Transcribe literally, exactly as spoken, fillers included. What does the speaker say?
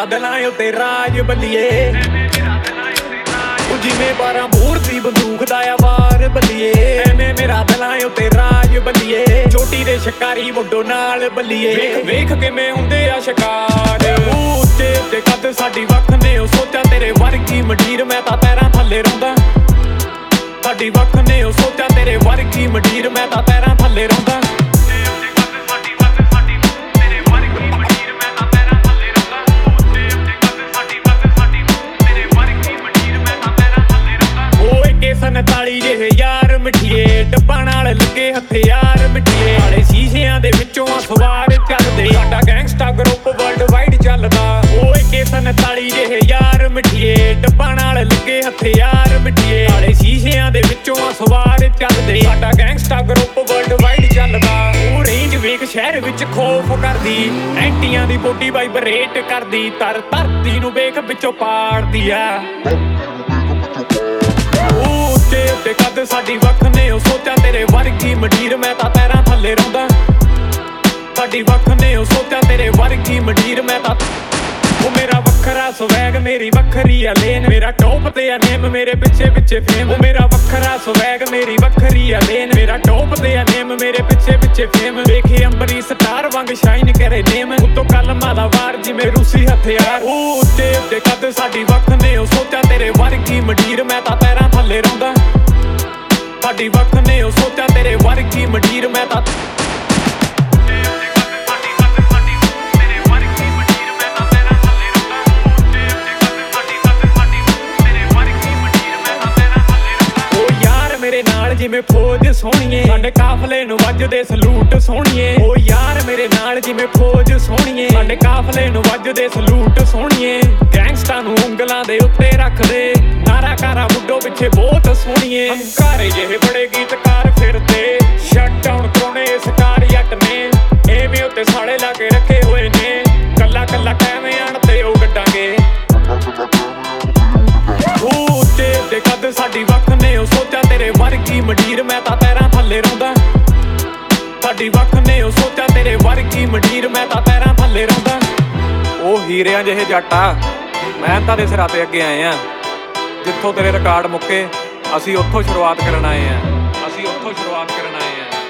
ਮੇਰਾ ਦਿਲਾਂ ਉੱਤੇ ਰਾਜ ਬੱਲੀਏ ਉਹ ਜਿਵੇਂ ਬਾਰਾਂ ਬੋਰ ਦੀ ਬੰਦੂਕ ਦਾ ਆ ਵਾਰ ਬੱਲੀਏ ਐਵੇਂ ਮੇਰਾ ਦਿਲਾਂ ਉੱਤੇ ਰਾਜ ਬੱਲੀਏ ਚੋਟੀ ਦੇ ਸ਼ਿਕਾਰੀ ਮੁੰਡੋ ਨਾਲ ਬੱਲੀਏ ਵੇਖ ਵੇਖ ਕਿਵੇਂ ਹੁੰਦੇ ਆ ਸ਼ਿਕਾਰ ਉਹ ਉੱਤੇ ਉੱਤੇ ਕੱਦ ਸਾਡੀ ਵੱਖ ਨੇ ਉਹ ਸੋਚਿਆ ਤੇਰੇ ਵਰਗੀ ਮੰਡੀਰ ਮੈਂ ਤਾਂ ਪੈਰਾਂ ਥੱਲੇ ਰੋਂਦਾ ਸਾਡੀ ਵੱਖ ਨੇ ਉਹ ਸੋਚਿਆ ਤੇਰੇ ਵਰਗੀ ਮੰਡੀਰ ਮੈਂ ਤਾਂ ਪੈਰਾਂ ਥੱਲੇ ਰੋਂਦਾ ਸੰਤਾਲੀ ਜਿਹੇ ਯਾਰ ਮਿੱਠੀਏ ਡੱਬਾਂ ਨਾਲ ਲੱਗੇ ਹਥਿਆਰ ਮਿੱਠੀਏ ਵਾਲੇ ਸ਼ੀਸ਼ਿਆਂ ਦੇ ਵਿੱਚੋਂ ਆ ਸਵਾਰ ਚੱਲਦੇ ਸਾਡਾ ਗੈਂਗਸਟਾ ਗਰੁੱਪ ਵਰਲਡ ਵਾਈਡ ਚੱਲਦਾ ਓਏ ਕੇ ਸੰਤਾਲੀ ਜਿਹੇ ਯਾਰ ਮਿੱਠੀਏ ਡੱਬਾਂ ਨਾਲ ਲੱਗੇ ਹਥਿਆਰ ਮਿੱਠੀਏ ਵਾਲੇ ਸ਼ੀਸ਼ਿਆਂ ਦੇ ਵਿੱਚੋਂ ਆ ਸਵਾਰ ਚੱਲਦੇ ਸਾਡਾ ਗੈਂਗਸਟਾ ਗਰੁੱਪ ਵਰਲਡ ਵਾਈਡ ਚੱਲਦਾ ਉਹ ਰੇਂਜ ਵੇਖ ਸ਼ਹਿਰ ਵਿੱਚ ਖੋਫ ਕਰਦੀ ਐਂਟੀਆਂ ਦੀ ਬੋਡੀ ਵਾਈਬਰੇਟ ਕਰਦੀ ਤਰ ਧਰਤੀ ਨੂੰ ਵੇਖ ਵਿੱਚੋਂ ਪਾੜਦੀ ਆ ਉੱਤੇ ਉੱਤੇ ਕੱਦ ਸਾਡੀ ਵੱਖ ਨੇ ਉਹ ਸੋਚਿਆ ਤੇਰੇ ਵਰਗੀ ਮੰਡੀਰ ਮੈਂ ਤਾਂ ਪੈਰਾਂ ਥੱਲੇ ਰੋਂਦਾ ਸਾਡੀ ਵੱਖ ਨੇ ਉਹ ਸੋਚਿਆ ਤੇਰੇ ਵਰਗੀ ਮੰਡੀਰ ਮੈਂ ਤਾਂ ਉਹ ਮੇਰਾ ਵੱਖਰਾ ਸਵੈਗ ਮੇਰੀ ਵੱਖਰੀ ਆ ਲੇਨ ਮੇਰਾ ਟੌਪ ਤੇ ਆ ਨੇਮ ਮੇਰੇ ਪਿੱਛੇ ਪਿੱਛੇ ਫੇਮ ਉਹ ਮੇਰਾ ਵੱਖਰਾ ਸਵੈਗ ਮੇਰੀ ਵੱਖਰੀ ਆ ਲੇਨ ਮੇਰਾ ਟੌਪ ਤੇ ਆ ਨੇਮ ਮੇਰੇ ਪਿੱਛੇ ਪਿੱਛੇ ਫੇਮ ਵੇਖੇ ਅੰਬਰੀ ਸਟਾਰ ਵਾਂਗ ਸ਼ਾਈਨ ਕਰੇ ਨੇਮ ਉੱਤੋਂ ਕਲਮਾਂ ਦਾ ਵਾਰ ਜਿਵੇਂ ਰੂਸੀ ਹਥਿਆਰ ਉਹ ਉੱਤੇ ਉੱਤੇ ਕੱਦ ਸਾਡੀ ਵੱਖ ਨੇ ਉਹ ਸੋਚਿਆ ਤੇਰੇ ਵਰਗੀ ਮੰਡੀਰ ਮੈਂ ਤਾਂ ਪੈਰਾਂ ਥੱਲੇ ਰੋਂਦਾ ਸਾਡੀ ਵੱਖ ਨੇ ਉਹ ਸੋਚਿਆ ਤੇਰੇ ਵਰਗੀ ਮੰਡੀਰ ਮੈਂ ਤਾਂ ਮੇਰੇ ਨਾਲ ਜਿਵੇਂ ਫੌਜ ਸੋਹਣੀਏ ਸਾਡੇ ਕਾਫਲੇ ਨੂੰ ਵੱਜਦੇ ਸਲੂਟ ਸੋਹਣੀਏ ਓ ਯਾਰ ਮੇਰੇ ਨਾਲ ਜਿਵੇਂ ਫੌਜ ਸੋਹਣੀਏ ਸਾਡੇ ਕਾਫਲੇ ਨੂੰ ਵੱਜਦੇ ਸਲੂਟ ਸੋਹਣੀਏ ਗੈਂਗਸਟਾ ਨੂੰ ਉਂਗਲਾਂ ਦੇ ਉੱਤੇ ਰੱਖਦੇ ਨਾਰਾ ਕਾਰਾ ਮੁੱਢੋਂ ਪਿੱਛੇ ਬਹੁਤ ਸੋਹਣੀਏ ਹੰਕਾਰੇ ਜਿਹੇ ਬੜੇ ਗੀਤਕਾਰ ਫਿਰਦੇ ਸ਼ਟ ਡਾਊਨ ਕਰਾਉਣੇ ਇਸ ਕਾਰ ਜੱਟ ਨੇ ਐਵੇਂ ਉੱਤੇ ਸਾਲੇ ਲਾ ਕੇ ਰੱਖੇ ਹੋਏ ਨੇ ਕੱਲਾ ਕੱਲਾ ਕਿਵੇਂ ਆਣ ਤੇ ਉਹ ਗੱਡਾਂਗੇ ਉਹ ਉੱਤੇ ਉੱਤੇ ਕੱਦ ਸਾਡੀ ਵੱਖ ਨੇ ਉਹ ਸੋਚਿਆ ਤੇਰੇ ਵਰਗੀ ਮੰਡੀਰ ਮੈਂ ਤਾਂ ਪੈਰਾਂ ਥੱਲੇ ਰੋਂਦਾ ਸਾਡੀ ਵੱਖ ਨੇ ਉਹ ਸੋਚਿਆ ਤੇਰੇ ਵਰਗੀ ਮੰਡੀਰ ਮੈਂ ਤਾਂ ਪੈਰਾਂ ਥੱਲੇ ਰੋਂਦਾ ਉਹ ਹੀਰਿਆਂ ਜਿਹੇ ਜੱਟ ਆ ਮਿਹਨਤਾਂ ਦੇ ਸਿਰਾਂ ਤੇ ਅੱਗੇ ਆਏ ਆ ਜਿੱਥੋਂ ਤੇਰੇ ਰਿਕਾਰਡ ਮੁੱਕੇ ਅਸੀਂ ਉੱਥੋਂ ਸ਼ੁਰੂਆਤ ਕਰਨ ਆਏ ਆ ਅਸੀਂ ਉੱਥੋਂ ਸ਼ੁਰੂਆਤ ਕਰਨ ਆਏ ਆ